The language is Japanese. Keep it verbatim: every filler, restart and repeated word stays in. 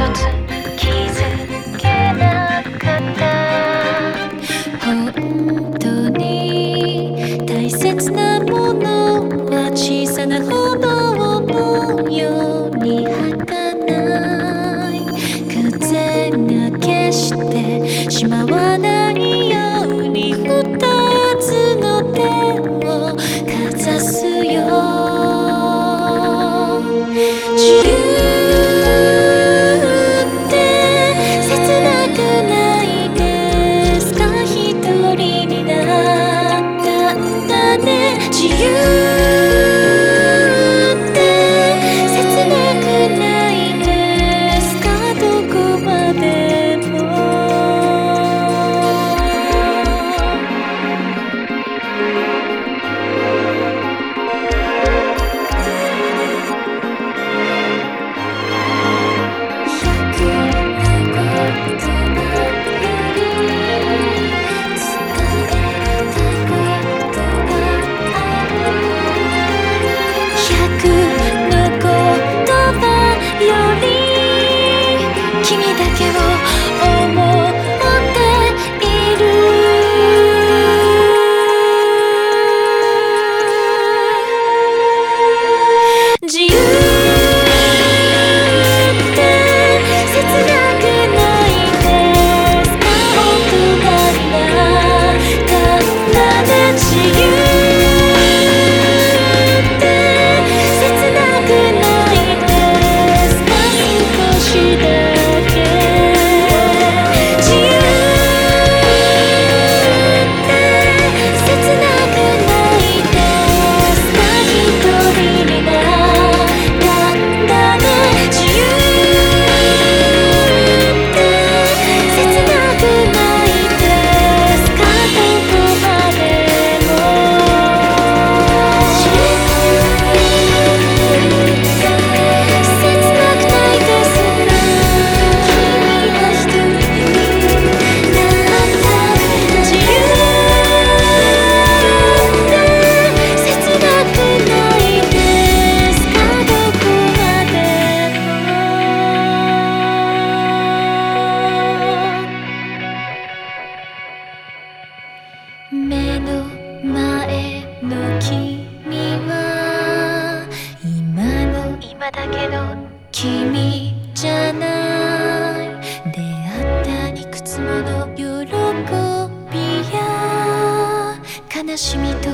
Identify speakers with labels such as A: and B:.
A: つ気づけなかった本当に大切なものは小さな歩道のように儚い風が消してしまわないように二つの手をかざすよ自由って切なくないですか一人になったんだね自由って切なくないですかどこまでも目の前の君は今の今だけの君じゃない出会ったいくつもの喜びや悲しみと